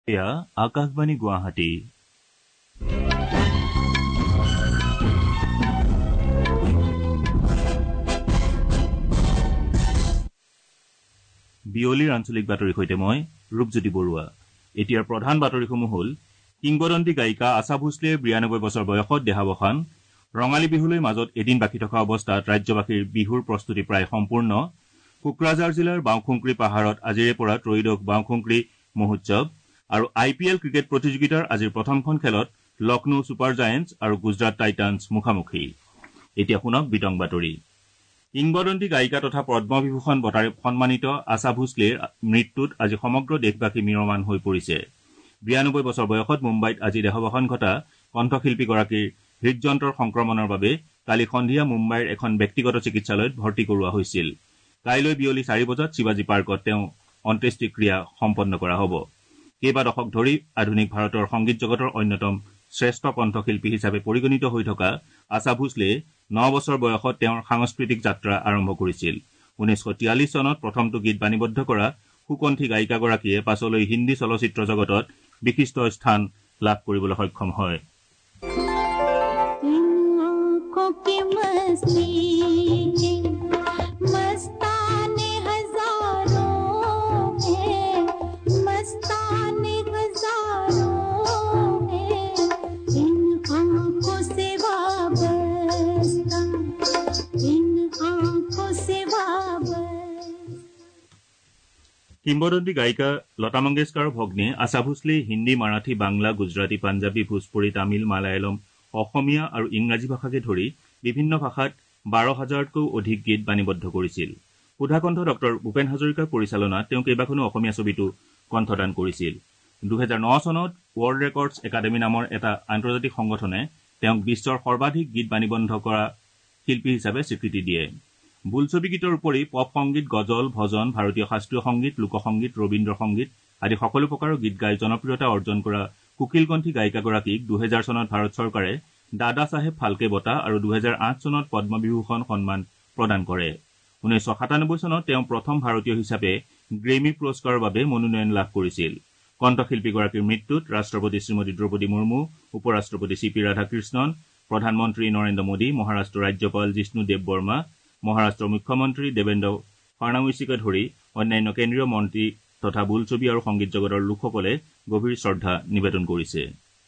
এয়া আকাশবাণী গুৱাহাটী। বিয়লিৰ আঞ্চলিক বাতৰিৰ সৈতে মই ৰূপজ্যোতি বৰুৱা। এতিয়াৰ প্ৰধান বাতৰিসমূহ হ'ল কিংবদন্তি গায়িকা আশা ভোছলেৰ ৯২ বছৰ বয়সত দেহাৱসান। ৰঙালী বিহুলৈ মাজত এদিন বাকী থকা অৱস্থাত ৰাজ্যবাসীৰ বিহুৰ প্ৰস্তুতি প্ৰায় সম্পূৰ্ণ। কোকৰাঝাৰ জিলাৰ বাওঁখুংক্ৰী পাহাৰত আজিৰে পৰা ত্ৰয়োদশ বাওঁখুংক্ৰী মহোৎসৱ আৰু IPL ক্ৰিকেট প্ৰতিযোগিতাৰ আজিৰ প্ৰথমখন খেলত লক্ষ্ণৌ ছুপাৰ জায়েণ্টছ আৰু গুজৰাট টাইটান্ছ মুখামুখি। এতিয়া শুনক বিতং বাতৰি। কিংবদন্তি গায়িকা তথা পদ্মবিভূষণ বঁটাৰে সন্মানিত আশা ভোছলেৰ মৃত্যুত আজি সমগ্ৰ দেশবাসী ম্ৰিয়মাণ হৈ পৰিছে। ৯২ বছৰ বয়সত মুম্বাইত আজি দেহাৱসান ঘটা কণ্ঠশিল্পীগৰাকীৰ হৃদযন্ত্ৰৰ সংক্ৰমণৰ বাবে কালি সন্ধিয়া মুম্বাইৰ এখন ব্যক্তিগত চিকিৎসালয়ত ভৰ্তি কৰোৱা হৈছিল। কাইলৈ বিয়লি 4 বজাত শিৱাজী পাৰ্কত তেওঁ অন্ত্যেষ্টিক্ৰিয়া সম্পন্ন কৰা হ'ব। কেইবা দশক ধৰি আধুনিক ভাৰতৰ সংগীত জগতৰ অন্যতম শ্ৰেষ্ঠ কণ্ঠশিল্পী হিচাপে পৰিগণিত হৈ থকা আশা ভোছলে 9 বছৰ বয়সত তেওঁৰ সাংস্কৃতিক যাত্ৰা আৰম্ভ কৰিছিল। 1943 চনত প্ৰথমটো গীত বাণীবদ্ধ কৰা সুকণ্ঠী গায়িকাগৰাকীয়ে পাছলৈ হিন্দী চলচ্চিত্ৰ জগতত বিশিষ্ট স্থান লাভ কৰিবলৈ সক্ষম হয়। কিংবদন্তি গায়িকা লতা মংগেশকাৰৰ ভগ্নী আশা ভোছলে হিন্দী, মাৰাঠী, বাংলা, গুজৰাটী, পাঞ্জাবী, ভোজপুৰী, তামিল, মালায়ালম, অসমীয়া আৰু ইংৰাজী ভাষাকে ধৰি বিভিন্ন ভাষাত ১২,০০০তকৈও অধিক গীত বাণীবদ্ধ কৰিছিল। সুধাকণ্ঠ ডঃ ভূপেন হাজৰিকাৰ পৰিচালনাত তেওঁ কেইবাখনো অসমীয়া ছবিতো কণ্ঠদান কৰিছিল। ২০০৯ চনত ৱৰ্ল্ড ৰেকৰ্ডছ একাডেমী নামৰ এটা আন্তৰ্জাতিক সংগঠনে তেওঁক বিশ্বৰ সৰ্বাধিক গীত বাণীবদ্ধ কৰা শিল্পী হিচাপে স্বীকৃতি দিয়ে। বোলছবি গীতৰ উপৰি পপ সংগীত, গজল, ভজন, ভাৰতীয় শাস্ত্ৰীয় সংগীত, লোকসংগীত, ৰবীন্দ্ৰ সংগীত আদি সকলো প্ৰকাৰৰ গীত গাই জনপ্ৰিয়তা অৰ্জন কৰা কোকিলকণ্ঠী গায়িকাগৰাকীক ২০০০ চনত ভাৰত চৰকাৰে দাদা চাহেব ফাল্কে বঁটা আৰু ২০০৮ চনত পদ্মবিভূষণ সন্মান প্ৰদান কৰে। ১৯৯৭ চনত তেওঁ প্ৰথম ভাৰতীয় হিচাপে গ্ৰেমী পুৰস্কাৰৰ বাবে মনোনয়ন লাভ কৰিছিল। কণ্ঠশিল্পীগৰাকীৰ মৃত্যুত ৰাষ্ট্ৰপতি শ্ৰীমতী দ্ৰৌপদী মুৰ্মু, উপ ৰাষ্ট্ৰপতি CP ৰাধাকৃষ্ণন, প্ৰধানমন্ত্ৰী নৰেন্দ্ৰ মোদী, মহাৰাষ্ট্ৰৰ ৰাজ্যপাল জিষ্ণু দেৱ বৰ্মা, মহাৰাষ্ট্ৰৰ মুখ্যমন্ত্ৰী দেৱেন্দ্ৰ ফাড়নাৱিছকে ধৰি অন্যান্য কেন্দ্ৰীয় মন্ত্ৰী তথা বোলছবি আৰু সংগীত জগতৰ লোকসকলে গভীৰ শ্ৰদ্ধা নিবেদন কৰিছে।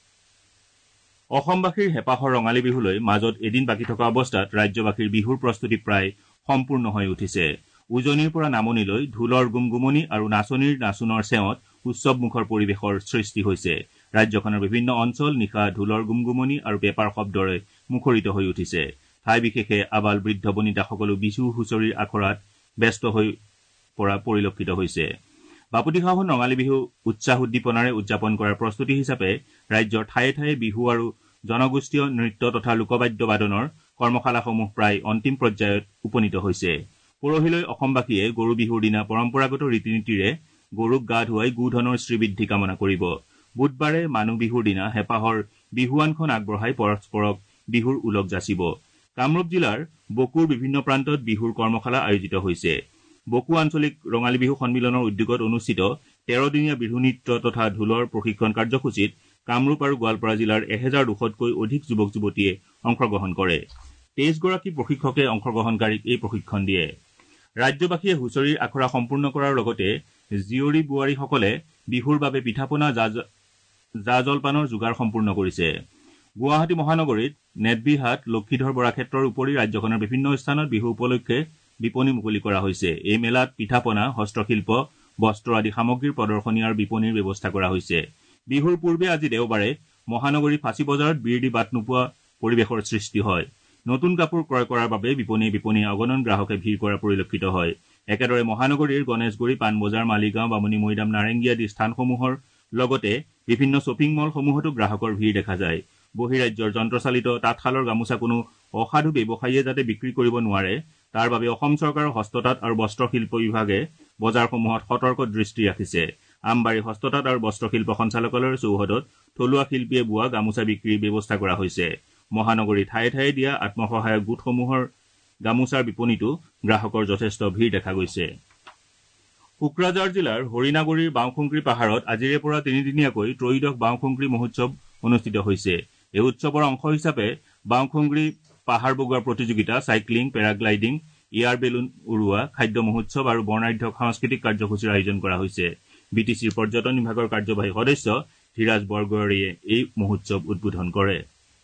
অসমবাসীৰ হেঁপাহৰ ৰঙালী বিহুলৈ মাজত এদিন বাকী থকা অৱস্থাত ৰাজ্যবাসীৰ বিহুৰ প্ৰস্তুতি প্ৰায় সম্পূৰ্ণ হৈ উঠিছে। উজনিৰ পৰা নামনিলৈ ঢোলৰ গুমগুমনি আৰু নাচনীৰ নাচোনৰ চেৱত উৎসৱমুখৰ পৰিৱেশৰ সৃষ্টি হৈছে। ৰাজ্যখনৰ বিভিন্ন অঞ্চল নিশা ঢোলৰ গুমগুমনি আৰু পেঁপাৰ শব্দৰে মুখৰিত হৈ উঠিছে। ঠাই বিশেষে আবাল বৃদ্ধ বনিতা সকলো বিহু হুঁচৰিৰ আখৰাত ব্যস্ত হৈ পৰা পৰিলক্ষিত হৈছে। বাপুতিসাহোন ৰঙালী বিহু উৎসাহ উদ্দীপনাৰে উদযাপন কৰাৰ প্ৰস্তুতি হিচাপে ৰাজ্যৰ ঠায়ে ঠায়ে বিহু আৰু জনগোষ্ঠীয় নৃত্য তথা লোকবাদ্য বাদনৰ কৰ্মশালাসমূহ প্ৰায় অন্তিম পৰ্যায়ত উপনীত হৈছে। পৰহিলৈ অসমবাসীয়ে গৰু বিহুৰ দিনা পৰম্পৰাগত ৰীতি নীতিৰে গৰুক গা ধুৱাই গোধনৰ শ্ৰীবৃদ্ধি কামনা কৰিব। বুধবাৰে মানুহ বিহুৰ দিনা হেঁপাহৰ বিহুৱানখন আগবঢ়াই পৰস্পৰক বিহুৰ ওলগ যাচিব। কামৰূপ জিলাৰ বকুৰ বিভিন্ন প্ৰান্তত বিহুৰ কৰ্মশালা আয়োজিত হৈছে। বকু আঞ্চলিক ৰঙালী বিহু সন্মিলনৰ উদ্যোগত অনুষ্ঠিত ১৩ দিনীয়া বিহু নৃত্য তথা ঢোলৰ প্ৰশিক্ষণ কাৰ্যসূচীত কামৰূপ আৰু গোৱালপাৰা জিলাৰ ১,২০০তকৈ অধিক যুৱক যুৱতীয়ে অংশগ্ৰহণ কৰে। ২৩ গৰাকী প্ৰশিক্ষকে অংশগ্ৰহণকাৰীক এই প্ৰশিক্ষণ দিয়ে। ৰাজ্যবাসীয়ে হুঁচৰিৰ আখৰা সম্পূৰ্ণ কৰাৰ লগতে জীয়ৰী বোৱাৰীসকলে বিহুৰ বাবে পিঠাপনা জা জলপানৰ যোগাৰ সম্পূৰ্ণ কৰিছে। গুৱাহাটী মহানগৰীত নেতবিহাট, লক্ষীধৰ বৰা ক্ষেত্ৰৰ উপৰি ৰাজ্যখনৰ বিভিন্ন স্থানত বিহু উপলক্ষে বিপণী মুকলি কৰা হৈছে। এই মেলাত পিঠাপনা, হস্তশিল্প, বস্ত্ৰ আদি সামগ্ৰীৰ প্ৰদৰ্শনী আৰু বিপণীৰ ব্যৱস্থা কৰা হৈছে। বিহুৰ পূৰ্বে আজি দেওবাৰে মহানগৰীৰ ফাঁচী বজাৰত বীৰ দি বাট নোপোৱা পৰিৱেশৰ সৃষ্টি হয়। নতুন কাপোৰ ক্ৰয় কৰাৰ বাবে বিপণীয়ে অগণন গ্ৰাহকে ভিৰ কৰা পৰিলক্ষিত হয়। একেদৰে মহানগৰীৰ গণেশগুৰি, পাণবজাৰ, মালিগাঁও, বামুণী মৈদাম, নাৰেংগী আদি স্থানসমূহৰ লগতে বিভিন্ন শ্বপিং মলসমূহতো গ্ৰাহকৰ ভিৰ দেখা যায়। বহিৰাজ্যৰ যন্ত্ৰচালিত তাঁতশালৰ গামোচা কোনো অসাধু ব্যৱসায়ীয়ে যাতে বিক্ৰী কৰিব নোৱাৰে তাৰ বাবে অসম চৰকাৰৰ হস্ততাঁত আৰু বস্ত্ৰশিল্প বিভাগে বজাৰসমূহত সতৰ্ক দৃষ্টি ৰাখিছে। আমবাৰী হস্ততাঁত আৰু বস্ত্ৰশিল্প সঞ্চালকালয়ৰ চৌহদত থলুৱা শিল্পীয়ে বোৱা গামোচা বিক্ৰীৰ ব্যৱস্থা কৰা হৈছে। মহানগৰীৰ ঠায়ে ঠায়ে দিয়া আত্মসহায়ক গোটসমূহৰ গামোচাৰ বিপণীতো গ্ৰাহকৰ যথেষ্ট ভিৰ দেখা গৈছে। কোকৰাঝাৰ জিলাৰ হৰিণাগুৰিৰ বাওঁখুংক্ৰী পাহাৰত আজিৰে পৰা তিনিদিনীয়াকৈ ত্ৰয়োদশ বাওঁখুংক্ৰী মহোৎসৱ অনুষ্ঠিত হৈছে। এই উৎসৱৰ অংশ হিচাপে বাওঁখুংক্ৰী পাহাৰ বগোৱাৰ প্ৰতিযোগিতা, চাইক্লিং, পেৰাগ্লাইডিং, এয়াৰ বেলুন উৰুৱা, খাদ্য মহোৎসৱ আৰু বৰ্ণাঢ্য সাংস্কৃতিক কাৰ্যসূচীৰ আয়োজন কৰা হৈছে। বিটিচিৰ পৰ্যটন বিভাগৰ কাৰ্যবাহী সদস্য ধীৰাজ বৰগোহাঞিয়ে এই মহোৎসৱ উদ্বোধন কৰে।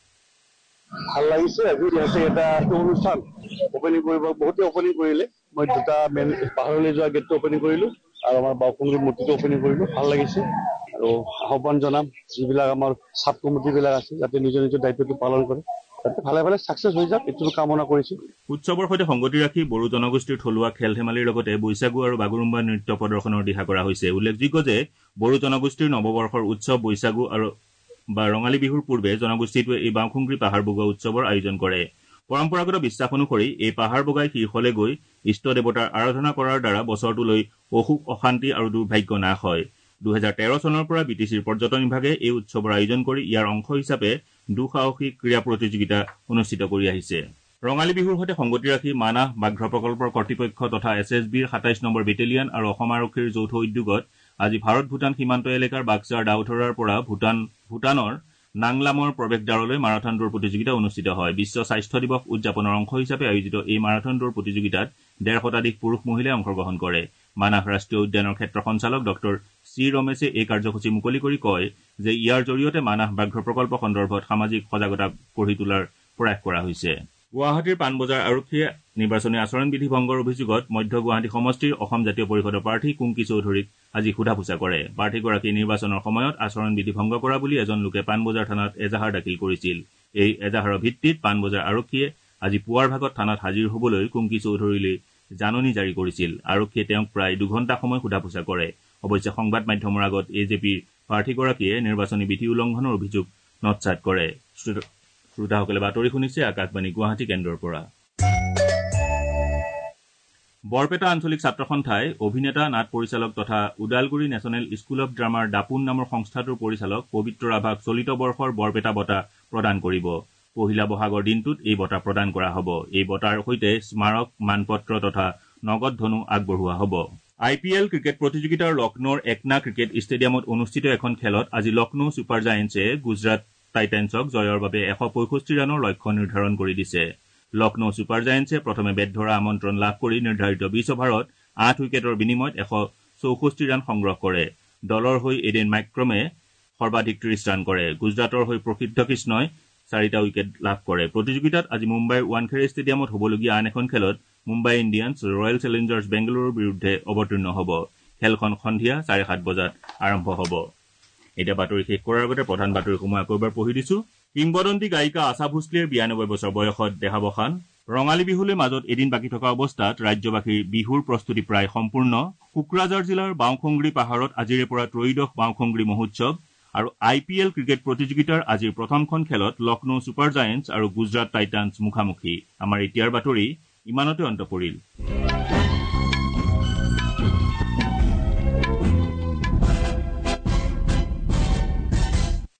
ভাল লাগিছে। আজি যিহেতু এটা অনুষ্ঠান অপেনিং কৰিব, বহুতে অপেনিং কৰিলে। মই দুটা মেইন পাহাৰলৈ যোৱা গেটটো অপেনিং কৰিলোঁ আৰু আমাৰ বাওঁখুংক্ৰী মূৰ্তিটো অপেনিং কৰিলোঁ। ভাল লাগিছে আৰু আহ্বান জনাম যিবিলাক আমাৰ চাব কমিটিবিলাক আছে যাতে নিজৰ নিজৰ দায়িত্বটো পালন কৰে, যাতে ভালে ভালে ছাকচেছ হৈ যাওক, এইটো কামনা কৰিছোঁ। উৎসৱৰ সৈতে সংগতি ৰাখি বড়ো জনগোষ্ঠীৰ থলুৱা খেল ধেমালিৰ লগতে বৈশাগু আৰু বাগুৰুম্বা নৃত্য প্ৰদৰ্শনৰ দিহা কৰা হৈছে। উল্লেখযোগ্য যে বড়ো জনগোষ্ঠীৰ নৱবৰ্ষৰ উৎসৱ বৈশাগু আৰু ৰঙালী বিহুৰ পূৰ্বে জনগোষ্ঠীটোৱে এই বাওঁখুংক্ৰী পাহাৰ বগোৱা উৎসৱৰ আয়োজন কৰে। পৰম্পৰাগত বিশ্বাস অনুসৰি এই পাহাৰ বগাই শীৰ্ষলৈ গৈ ইষ্ট দেৱতাৰ আৰাধনা কৰাৰ দ্বাৰা বছৰটোলৈ অসুখ, অশান্তি আৰু দুৰ্ভাগ্য নাশ হয়। 2013 চনৰ পৰা বিটিচিৰ পৰ্যটন বিভাগে এই উৎসৱৰ আয়োজন কৰি ইয়াৰ অংশ হিচাপে দুঃসাহসিক ক্ৰীড়া প্ৰতিযোগিতা অনুষ্ঠিত কৰি আহিছে। ৰঙালী বিহুৰ সৈতে সংগতি ৰাখি মানাহ ব্যাঘ্ৰ প্ৰকল্পৰ কৰ্তৃপক্ষ তথা SSBৰ 27 নম্বৰ বেটেলিয়ন আৰু অসম আৰক্ষীৰ যৌথ উদ্যোগত আজি ভাৰত-ভূটান সীমান্ত এলেকাৰ বাক্সাৰ ডাউথৰাৰ পৰা ভূটানৰ নাংলামৰ প্ৰৱেশদ্বাৰলৈ মাৰাথন দৌৰ প্ৰতিযোগিতা অনুষ্ঠিত হয়। বিশ্ব স্বাস্থ্য দিৱস উদযাপনৰ অংশ হিচাপে আয়োজিত এই মাৰাথন দৌৰ প্ৰতিযোগিতাত 150 শতাধিক পুৰুষ-মহিলাই অংশগ্ৰহণ কৰে। মানাহ ৰাষ্ট্ৰীয় উদ্যানৰ ক্ষেত্ৰ সঞ্চালক ডক্টৰ চি ৰমেশে এই কাৰ্যসূচী মুকলি কৰি কয় যে ইয়াৰ জৰিয়তে মানাহ ব্যাঘ্ৰ প্ৰকল্প সন্দৰ্ভত সামাজিক সজাগতা গঢ়ি তোলাৰ প্ৰয়াস কৰা হৈছে। গুৱাহাটীৰ পাণবজাৰ আৰক্ষীয়ে নিৰ্বাচনী আচৰণ বিধি ভংগৰ অভিযোগত মধ্য গুৱাহাটী সমষ্টিৰ অসম জাতীয় পৰিষদৰ প্ৰাৰ্থী কুংকি চৌধুৰীক আজি সোধা-পোছা কৰে। প্ৰাৰ্থীগৰাকী নিৰ্বাচনৰ সময়ত আচৰণ বিধি ভংগ কৰা বুলি এজন লোকে পাণবজাৰ থানাত এজাহাৰ দাখিল কৰিছিল। এই এজাহাৰৰ ভিত্তিত পাণবজাৰ আৰক্ষীয়ে আজি পুৱাৰ ভাগত থানাত হাজিৰ হ'বলৈ কুংকি চৌধুৰীলৈ জাননী জাৰি কৰিছিল। আৰক্ষীয়ে তেওঁক প্ৰায় 2 ঘণ্টা সময় সোধা-পোছা কৰে। অৱশ্যে সংবাদ মাধ্যমৰ আগত AJPৰ প্ৰাৰ্থীগৰাকীয়ে নিৰ্বাচনী বিধি উলংঘনৰ অভিযোগ নৎসাত কৰে। শ্ৰোতাসকলে বাতৰি শুনিছে আকাশবাণী গুৱাহাটী কেন্দ্ৰৰ পৰা। বৰপেটা আঞ্চলিক ছাত্ৰ সন্থাই অভিনেতা, নাট পৰিচালক তথা ওদালগুৰি নেশ্যনেল স্কুল অৱ ড্ৰামাৰ দাপোন নামৰ সংস্থাটোৰ পৰিচালক পবিত্ৰ ৰাভাক চলিত বৰ্ষৰ বৰপেটা বঁটা প্ৰদান কৰিব। পহিলা বহাগৰ দিনটোত এই বঁটা প্ৰদান কৰা হ'ব। এই বঁটাৰ সৈতে স্মাৰক, মানপত্ৰ তথা নগদ ধনো আগবঢ়োৱা হ'ব। IPL ক্ৰিকেট প্ৰতিযোগিতাৰ লক্ষ্ণৌৰ একনা ক্ৰিকেট ষ্টেডিয়ামত অনুষ্ঠিত এখন খেলত আজি লক্ষ্ণৌ ছুপাৰ জায়েণ্টছে গুজৰাট টাইটান্সক জয়ৰ বাবে 165 ৰানৰ লক্ষ্য নিৰ্ধাৰণ কৰি দিছে। লক্ষ্ণৌ ছুপাৰ জায়েণ্টছে প্ৰথমে বেট ধৰা আমন্ত্ৰণ লাভ কৰি নিৰ্ধাৰিত 20 অভাৰত 8 উইকেটৰ বিনিময়ত 164 ৰান সংগ্ৰহ কৰে। দলৰ হৈ এডেন মাইক্ৰমে সৰ্বাধিক 30 ৰান কৰে। গুজৰাটৰ হৈ প্ৰসিদ্ধ কৃষ্ণই 4টা উইকেট লাভ কৰে। প্ৰতিযোগিতাত আজি মুম্বাইৰ ৱানখেড়ে ষ্টেডিয়ামত হ'বলগীয়া আন এখন খেলত মুম্বাই ইণ্ডিয়ানছ ৰয়েল চেলেঞ্জাৰ্ছ বেংগালুৰুৰ বিৰুদ্ধে অৱতীৰ্ণ হ'ব। খেলখন সন্ধিয়া 7:30 বজাত আৰম্ভ হ'ব। এতিয়া বাতৰি শেষ কৰাৰ আগতে প্ৰধান বাতৰিসমূহ আকৌ এবাৰ পঢ়ি দিছো। কিংবদন্তি গায়িকা আশা ভোছলেৰ 92 বছৰ বয়সত দেহাৱসান। ৰঙালী বিহুলৈ মাজত এদিন বাকী থকা অৱস্থাত ৰাজ্যবাসীৰ বিহুৰ প্ৰস্তুতি প্ৰায় সম্পূৰ্ণ। কোকৰাঝাৰ জিলাৰ বাওঁখুংক্ৰী পাহাৰত আজিৰে পৰা ত্ৰয়োদশ বাওঁখুংক্ৰী মহোৎসৱ আৰু IPL ক্ৰিকেট প্ৰতিযোগিতাৰ আজিৰ প্ৰথমখন খেলত লক্ষ্ণৌ ছুপাৰ জায়েণ্টছ আৰু গুজৰাট টাইটান্স মুখামুখি। আমাৰ এতিয়াৰ বাতৰি ইমানতে অন্ত পৰিল।